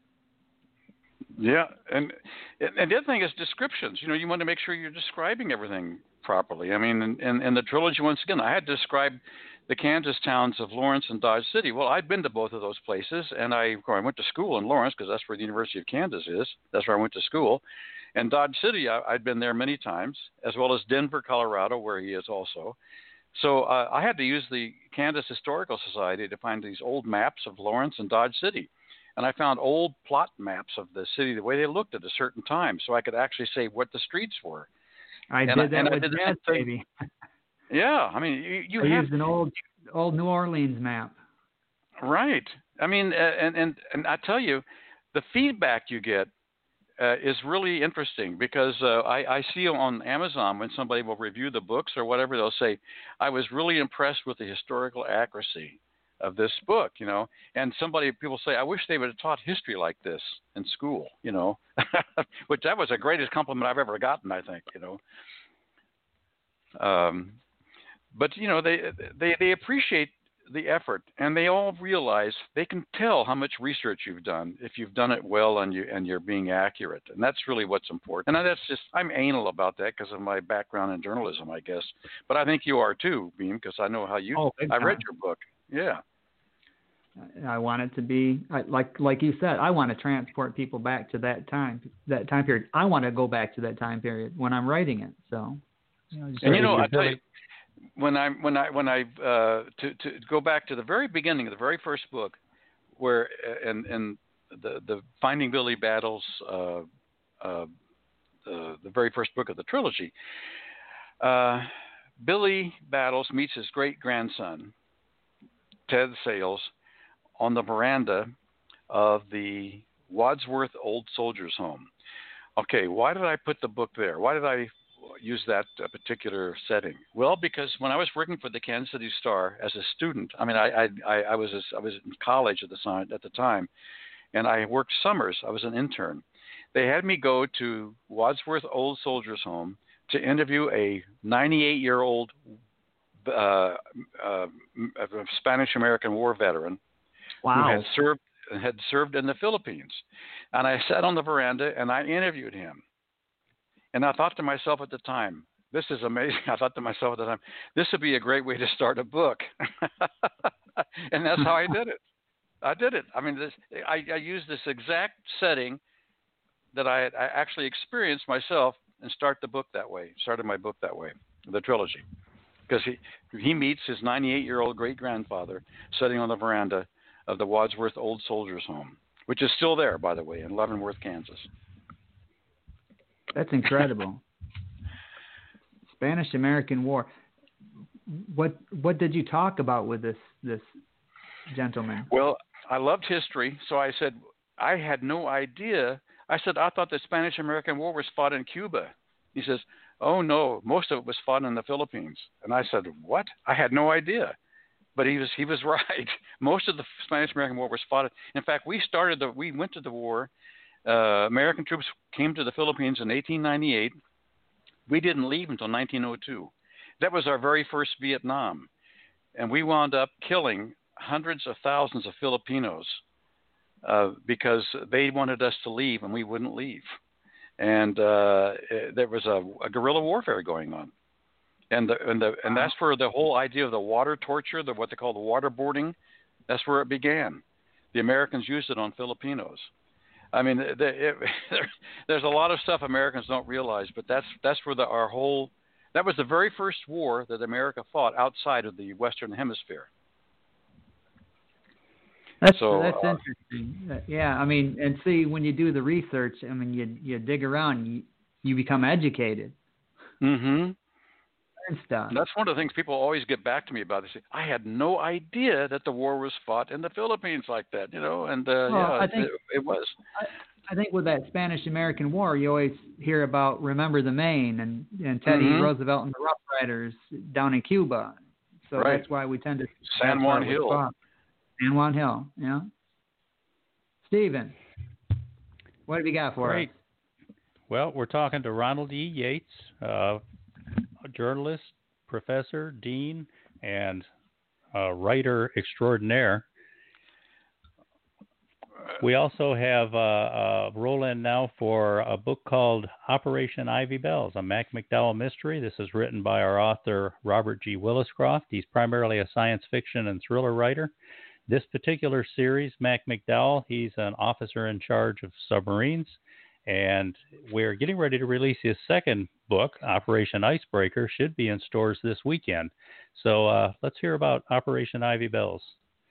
Yeah, and the other thing is descriptions. You know, you want to make sure you're describing everything properly. I mean, in the trilogy, once again, I had to describe the Kansas towns of Lawrence and Dodge City. Well, I'd been to both of those places, and I went to school in Lawrence because that's where the University of Kansas is. That's where I went to school. And Dodge City, I'd been there many times, as well as Denver, Colorado, where he is also. So I had to use the Kansas Historical Society to find these old maps of Lawrence and Dodge City. And I found old plot maps of the city, the way they looked at a certain time, so I could actually say what the streets were. I did that with Jazz Baby. Yeah, I mean, you have used an old New Orleans map. Right. I mean, and I tell you, the feedback you get is really interesting because I see on Amazon when somebody will review the books or whatever, they'll say, "I was really impressed with the historical accuracy of this book," you know, and people say, "I wish they would have taught history like this in school," you know, which that was the greatest compliment I've ever gotten, I think, you know. But you know, they appreciate the effort, and they all realize they can tell how much research you've done if you've done it well and you're being accurate, and that's really what's important. And that's just, I'm anal about that because of my background in journalism, I guess. But I think you are too, Beam, because I know how you. I read your book. Yeah. I want it to be like you said. I want to transport people back to that time period. I want to go back to that time period when I'm writing it. So, I tell you, when I to go back to the very beginning of the very first book, where in the Finding Billy battles, the very first book of the trilogy, Billy Battles meets his great grandson, Ted Sales, on the veranda of the Wadsworth Old Soldiers Home. Okay, why did I put the book there? Why did I use that particular setting? Well, because when I was working for the Kansas City Star as a student, I mean, I was in college at the time, and I worked summers. I was an intern. They had me go to Wadsworth Old Soldiers Home to interview a 98-year-old Spanish-American War veteran. Wow. Who had served in the Philippines. And I sat on the veranda and I interviewed him. And I thought to myself at the time, this is amazing. I thought to myself at the time, this would be a great way to start a book. And that's how I did it. I did it. I mean, I used this exact setting that I actually experienced myself and started my book that way, the trilogy. because he meets his 98-year-old great-grandfather sitting on the veranda of the Wadsworth Old Soldiers Home, which is still there, by the way, in Leavenworth, Kansas. That's incredible. Spanish-American War. What did you talk about with this gentleman? Well, I loved history, so I said I had no idea. I said I thought the Spanish-American War was fought in Cuba. He says, "Oh no, most of it was fought in the Philippines." And I said, "What?" I had no idea. But he was right. Most of the Spanish-American War was fought. In fact, we went to the war. American troops came to the Philippines in 1898. We didn't leave until 1902. That was our very first Vietnam. And we wound up killing hundreds of thousands of Filipinos because they wanted us to leave and we wouldn't leave. And there was a guerrilla warfare going on. And that's where the whole idea of the water torture, what they call the waterboarding, that's where it began. The Americans used it on Filipinos. I mean, there's a lot of stuff Americans don't realize, but that's where that was the very first war that America fought outside of the Western Hemisphere. That's interesting. Yeah, I mean, and see, when you do the research, I mean, you dig around, you become educated. Mm-hmm. Stuff. That's one of the things people always get back to me about. They say, I had no idea that the war was fought in the Philippines like that, and it was. I think with that Spanish-American War, you always hear about Remember the Maine and Teddy Roosevelt and the Rough Riders down in Cuba. So that's why we tend to San Juan Hill. San Juan Hill, yeah. Stephen, what have you got for us? Well, we're talking to Ronald E. Yates, a journalist, professor, dean, and writer extraordinaire. We also have a roll-in now for a book called Operation Ivy Bells, a Mac McDowell mystery. This is written by our author, Robert G. Williscroft. He's primarily a science fiction and thriller writer. This particular series, Mac McDowell, he's an officer in charge of submarines. And we're getting ready to release his second book, Operation Icebreaker, should be in stores this weekend. So let's hear about Operation Ivy Bells.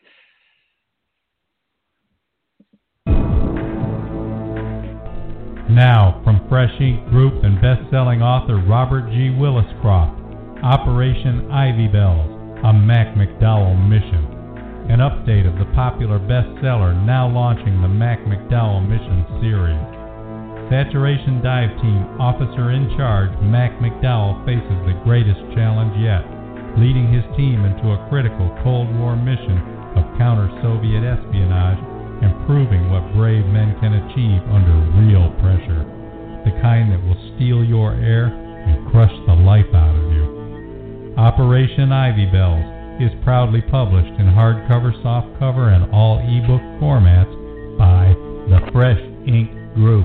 Now, from Fresh Ink Group and best-selling author Robert G. Williscroft, Operation Ivy Bells, a Mac McDowell mission. An update of the popular bestseller now launching the Mac McDowell Mission series. Saturation Dive Team Officer in Charge Mac McDowell faces the greatest challenge yet, leading his team into a critical Cold War mission of counter-Soviet espionage and proving what brave men can achieve under real pressure, the kind that will steal your air and crush the life out of you. Operation Ivy Bells is proudly published in hardcover, softcover, and all ebook formats by the Fresh Ink Group.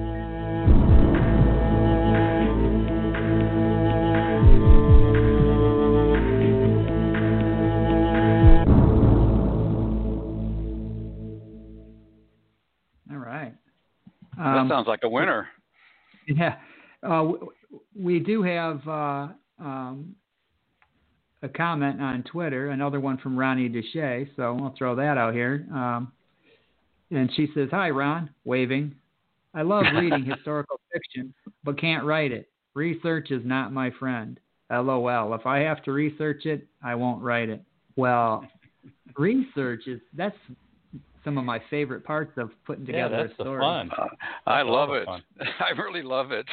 All right. That sounds like a winner. Yeah. We do have a comment on Twitter, another one from Ronnie Duche, so I'll throw that out here. And she says, "Hi, Ron," waving. "I love reading historical fiction, but can't write it. Research is not my friend. LOL. If I have to research it, I won't write it." Well, that's some of my favorite parts of putting together a story. Fun. I love it. I really love it.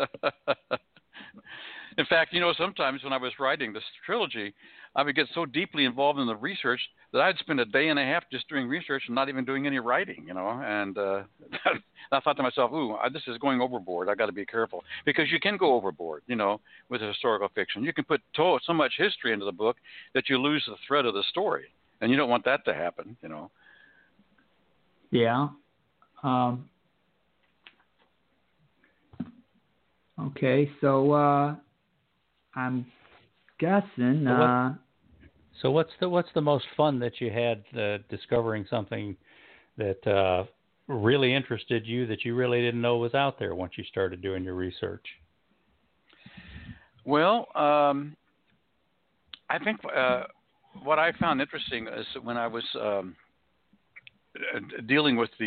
In fact, sometimes when I was writing this trilogy, I would get so deeply involved in the research that I'd spend a day and a half just doing research and not even doing any writing, And I thought to myself, this is going overboard. I got to be careful. Because you can go overboard, with historical fiction. You can put so much history into the book that you lose the thread of the story. And you don't want that to happen, Yeah. Okay, so I'm guessing. So what's the most fun that you had discovering something that really interested you that you really didn't know was out there once you started doing your research? Well, I think what I found interesting is when I was dealing with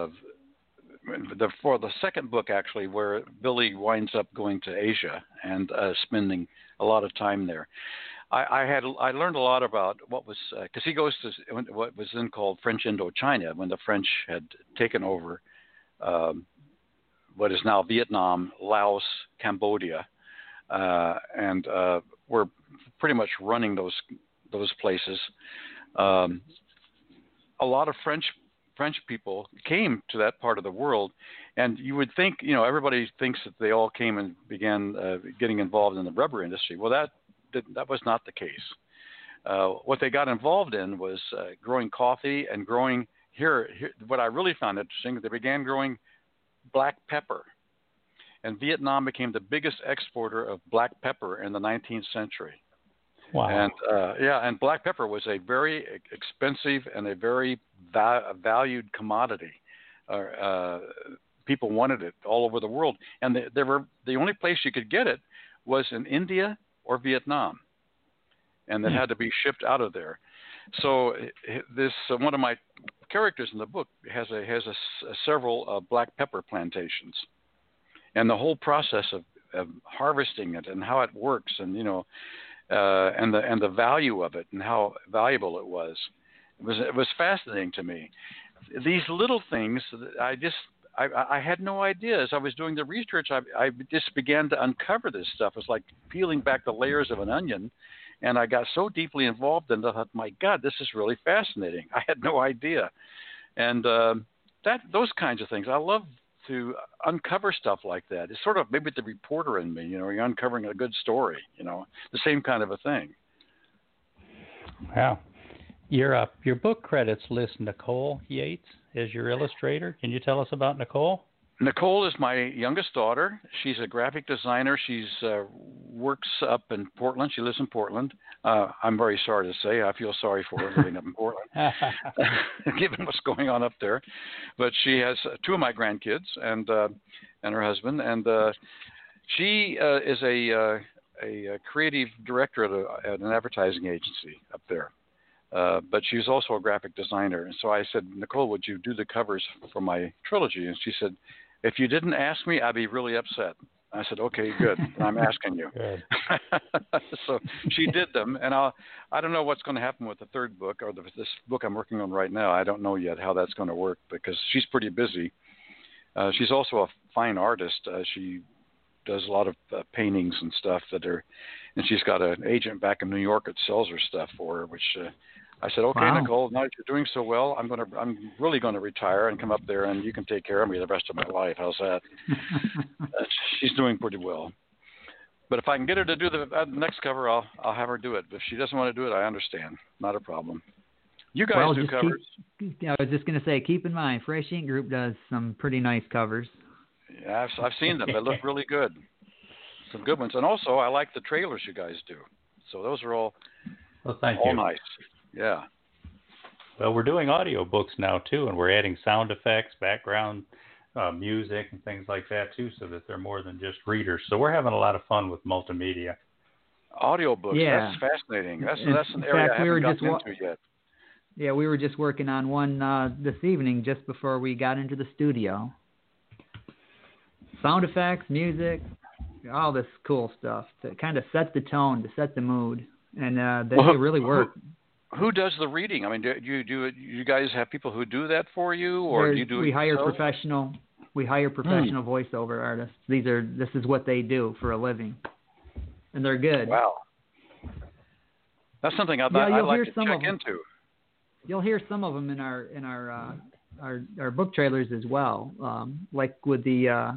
for the second book, actually, where Billy winds up going to Asia and spending a lot of time there. I learned a lot about what was because he goes to what was then called French Indochina when the French had taken over what is now Vietnam, Laos, Cambodia, and were pretty much running those places. A lot of French people came to that part of the world, and you would think, everybody thinks that they all came and began getting involved in the rubber industry. Well, that was not the case. What they got involved in was growing coffee and growing here. What I really found interesting, they began growing black pepper, and Vietnam became the biggest exporter of black pepper in the 19th century. Wow. And and black pepper was a very expensive and a very valued commodity. People wanted it all over the world, and the only place you could get it was in India or Vietnam, and it had to be shipped out of there. So this one of my characters in the book has several black pepper plantations, and the whole process of harvesting it and how it works, and and the value of it and how valuable it was. It was fascinating to me. These little things, I had no idea. As I was doing the research, I just began to uncover this stuff. It's like peeling back the layers of an onion, and I got so deeply involved in it. I thought, my God, this is really fascinating. I had no idea. And those kinds of things, I love to uncover stuff like that. It's sort of maybe the reporter in me, you're uncovering a good story, the same kind of a thing. Wow. Your book credits list Nicole Yates as your illustrator. Can you tell us about Nicole? Nicole is my youngest daughter. She's a graphic designer. She's works up in Portland. She lives in Portland. I'm very sorry to say. I feel sorry for her living up in Portland, given what's going on up there. But she has two of my grandkids and her husband. And she is a creative director at an advertising agency up there. But she's also a graphic designer. And so I said, Nicole, would you do the covers for my trilogy? And she said, if you didn't ask me, I'd be really upset. I said, okay, good. I'm asking you. So she did them. And I don't know what's going to happen with the third book or this book I'm working on right now. I don't know yet how that's going to work because she's pretty busy. She's also a fine artist. She does a lot of paintings and stuff and she's got an agent back in New York that sells her stuff for her, which I said, okay, wow. Nicole, now that you're doing so well, I'm really going to retire and come up there and you can take care of me the rest of my life. How's that? She's doing pretty well. But if I can get her to do the next cover, I'll have her do it. But if she doesn't want to do it, I understand. Not a problem. You guys do covers. I was just going to say, keep in mind, Fresh Ink Group does some pretty nice covers. Yeah, I've seen them. They look really good. Some good ones. And also, I like the trailers you guys do. So those are all nice. Yeah. Well, we're doing audio books now, too, and we're adding sound effects, background music, and things like that, too, so that they're more than just readers. So we're having a lot of fun with multimedia. Audio books, yeah. That's fascinating. That's an area I haven't gotten into yet. Yeah, we were just working on one this evening just before we got into the studio. Sound effects, music, all this cool stuff to kind of set the tone, to set the mood, and they really work. Who does the reading? I mean, do you guys have people who do that for you, or do you do it yourself? We hire professional voiceover artists. This is what they do for a living, and they're good. Wow, that's something I'd like to check into. You'll hear some of them in our book trailers as well, like with the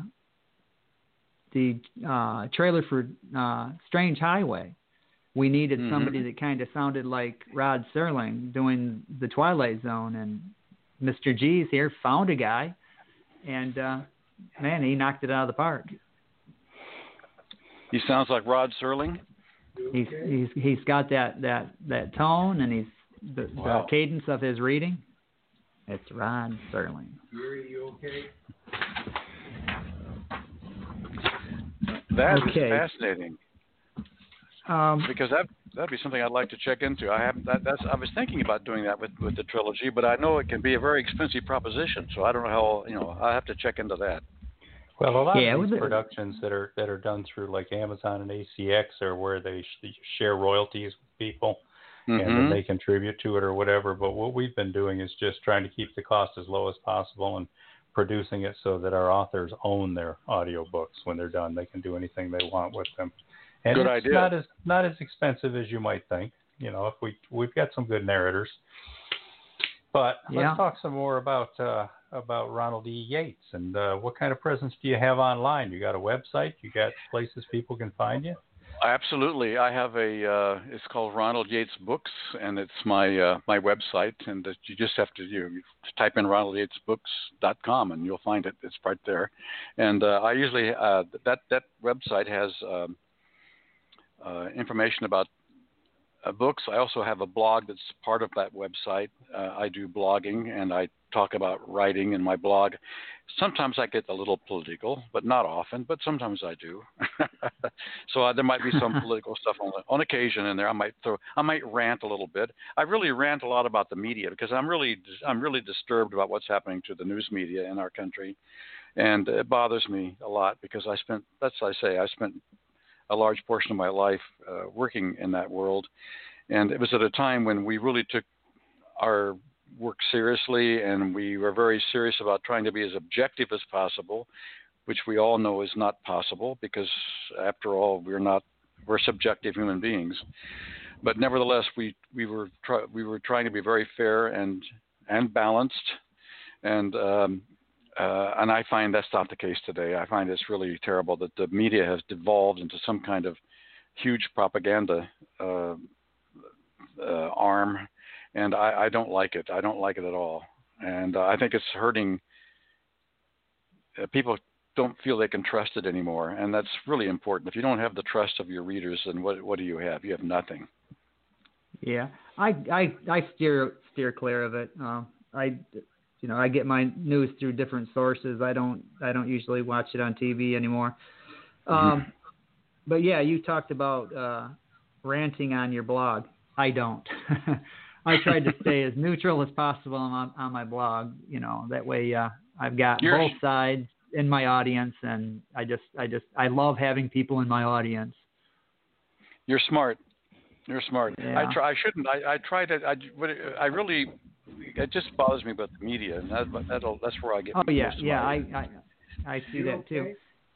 trailer for Strange Highway. We needed somebody that kind of sounded like Rod Serling doing The Twilight Zone, and Mr. G's here found a guy, and man, he knocked it out of the park. He sounds like Rod Serling. He's got that tone, and the cadence of his reading. It's Rod Serling. Are you okay? That is fascinating. Because that'd be something I'd like to check into. I was thinking about doing that with the trilogy, but I know it can be a very expensive proposition. So I don't know how. I have to check into that. Well, a lot of these productions that are done through like Amazon and ACX are where they share royalties with people, and then they contribute to it or whatever. But what we've been doing is just trying to keep the cost as low as possible and producing it so that our authors own their audiobooks when they're done. They can do anything they want with them. And good it's idea. not as expensive as you might think. If we've got some good narrators. But let's talk some more about Ronald E. Yates and what kind of presence do you have online? You got a website? You got places people can find you? Absolutely. I have it's called Ronald Yates Books, and it's my my website. And you just have to you type in ronaldyatesbooks.com, and you'll find it. It's right there. And I usually that website has information about books. I also have a blog that's part of that website. I do blogging, and I talk about writing in my blog. Sometimes I get a little political, but not often, but sometimes I do. So there might be some political stuff on occasion in there. I might rant a little bit. I really rant a lot about the media because I'm really disturbed about what's happening to the news media in our country. And it bothers me a lot because I spent a large portion of my life working in that world. And it was at a time when we really took our work seriously, and we were very serious about trying to be as objective as possible, which we all know is not possible because, after all, we're subjective human beings. But nevertheless, we were trying to be very fair and balanced, and I find that's not the case today. I find it's really terrible that the media has devolved into some kind of huge propaganda arm, and I don't like it. I don't like it at all. And I think it's hurting. People don't feel they can trust it anymore, and that's really important. If you don't have the trust of your readers, then what do you have? You have nothing. Yeah, I steer clear of it. I get my news through different sources. I don't usually watch it on TV anymore. But yeah, you talked about ranting on your blog. I don't. I tried to stay as neutral as possible on my blog. That way I've got both sides in my audience, and I love having people in my audience. You're smart. Yeah. I shouldn't. I try to. I really. It just bothers me about the media, and that's where I get. Oh yeah, yeah. I see that too.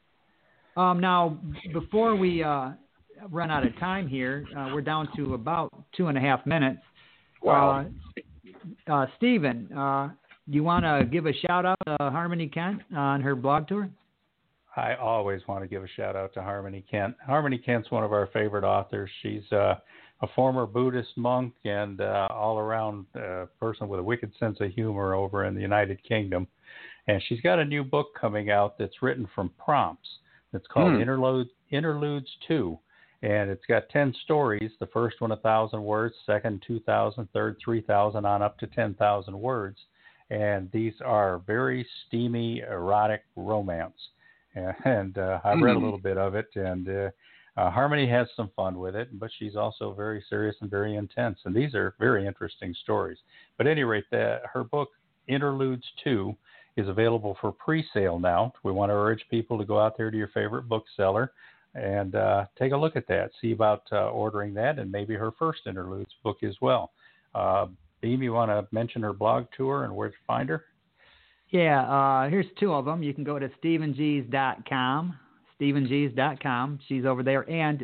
Now, before we run out of time here, we're down to about 2.5 minutes. Wow. Stephen, you want to give a shout out to Harmony Kent on her blog tour? I always want to give a shout out to Harmony Kent. Harmony Kent's one of our favorite authors. She's a former Buddhist monk and all-around person with a wicked sense of humor over in the United Kingdom. And she's got a new book coming out that's written from prompts. It's called Interludes 2. And it's got 10 stories. The first one 1,000 words, second 2,000, third 3,000, on up to 10,000 words. And these are very steamy, erotic romance. And I've read a little bit of it, and Harmony has some fun with it, but she's also very serious and very intense. And these are very interesting stories. But at any rate, her book, Interludes 2, is available for pre-sale now. We want to urge people to go out there to your favorite bookseller and take a look at that, see about ordering that, and maybe her first Interludes book as well. Beam, you want to mention her blog tour and where to find her? Yeah, here's 2 of them. You can go to StephenGees.com, StephenGees.com. She's over there, and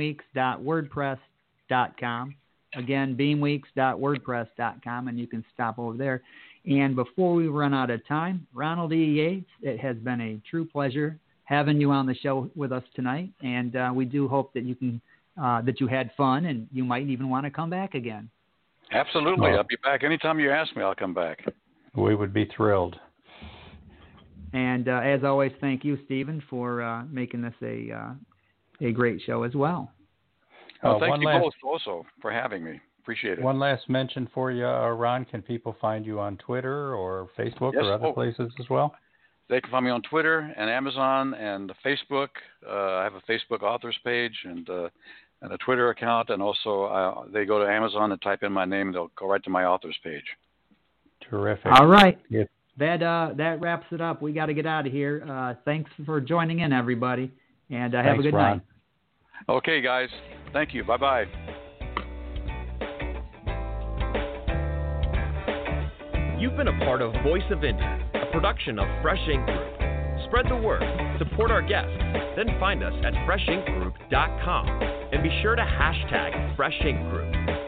BeamWeeks.wordpress.com. Again, BeamWeeks.wordpress.com, and you can stop over there. And before we run out of time, Ronald E. Yates, it has been a true pleasure having you on the show with us tonight, and we do hope that that you had fun, and you might even want to come back again. Absolutely. I'll be back. Anytime you ask me, I'll come back. We would be thrilled. And as always, thank you, Stephen, for making this a great show as well. Thank you both also for having me. Appreciate it. One last mention for you, Ron. Can people find you on Twitter or Facebook or other places as well? They can find me on Twitter and Amazon and Facebook. I have a Facebook authors page, and and a Twitter account, and also they go to Amazon and type in my name. They'll go right to my author's page. Terrific. All right. Yep. That wraps it up. We got to get out of here. Thanks for joining in, everybody, and have a good Ron. night. Okay, guys. Thank you. Bye-bye. You've been a part of Voice of Indy, a production of Fresh Ink Group. Spread the word, support our guests, then find us at freshinkgroup.com and be sure to hashtag Fresh Ink Group.